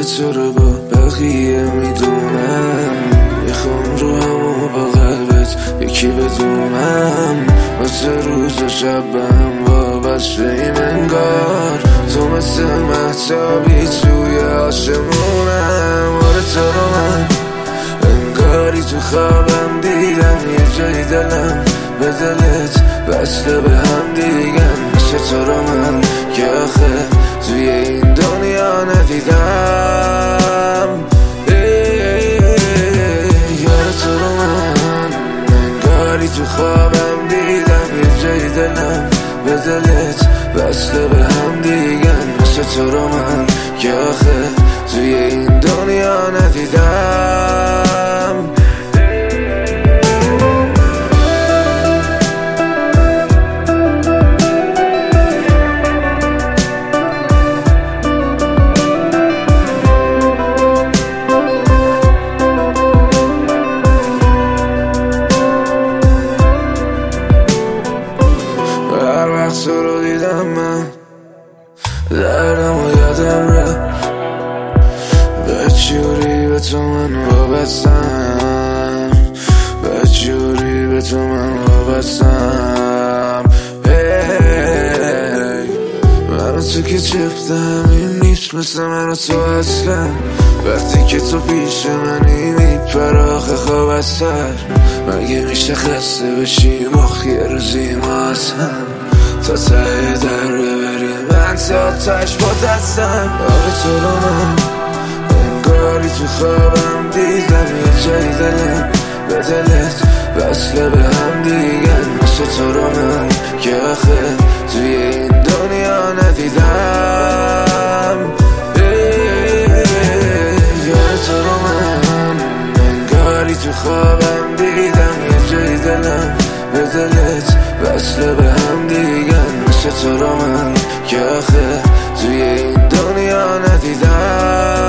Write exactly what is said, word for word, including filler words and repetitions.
تو رو با بقیه میدونم، میخوام رو همو با قلبت یکی بدونم. واسه روز و شبم وابسته این انگار تو مثل مهتابی توی آسمونم. آره تو رو من انگاری تو خوابم دیدم، یه جای دلم به دلت وصله به هم دیگن. مثل تو رو من که آخه توی این دنیا ندیدم. یار تو رو من انگاری تو خوابم دیدم، یه جای دلم به دلت وصله به هم دیگن. مثل تو رو من که آخه توی این دنیا ندیدم. هر وقت تو رو دیدم من دردم و یادم رفت، به جوری به تو من وابستم، به جوری به تو من وابستم. من و تو که چفتم این نیست مثل من و تو اصلا، وقتی که تو پیش منی میپره آخه خواب از سر. مگه میشه خسته بشی مخ یه روزی ما از هم تا ته در ببریم، من تا تاش با دستم. آره تو رو من انگاری تو خوابم دیدم، یه جای دلم به دلت وصله به هم دیگن. مثل تو رو من که آخه توی این دنیا ندیدم. یار تو رو من انگاری تو خوابم دیدم، یه جای دلم به دلت وصله به هم دیگن. مثل تو رو من که آخه توی این دنیا ندیدم.